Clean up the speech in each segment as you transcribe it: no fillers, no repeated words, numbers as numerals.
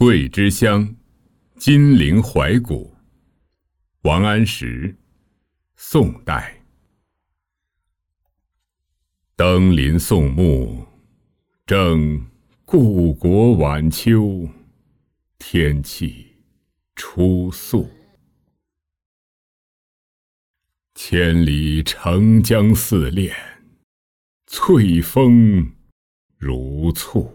桂枝香，金陵怀古。王安石，宋代。登临宋墓，正故国晚秋，天气初肃。千里澄江似练，翠峰如簇。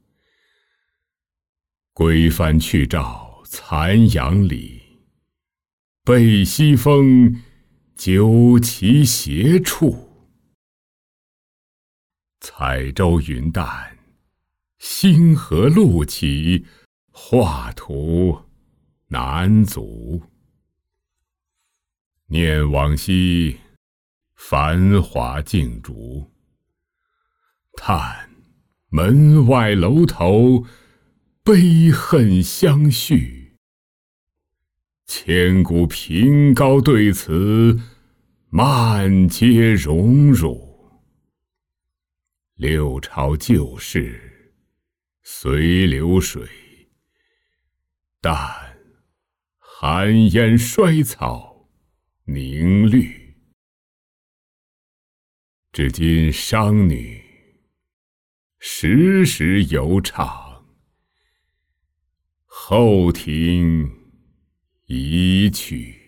归帆去照残阳里，背西风，究其斜处。彩舟云淡，星河路起，画图难足。念往昔，繁华竞逐，叹门外楼头，悲恨相续。千古凭高对此，漫皆荣辱。六朝旧事，随流水，但寒烟衰草凝绿。至今商女时时犹唱，后庭一曲。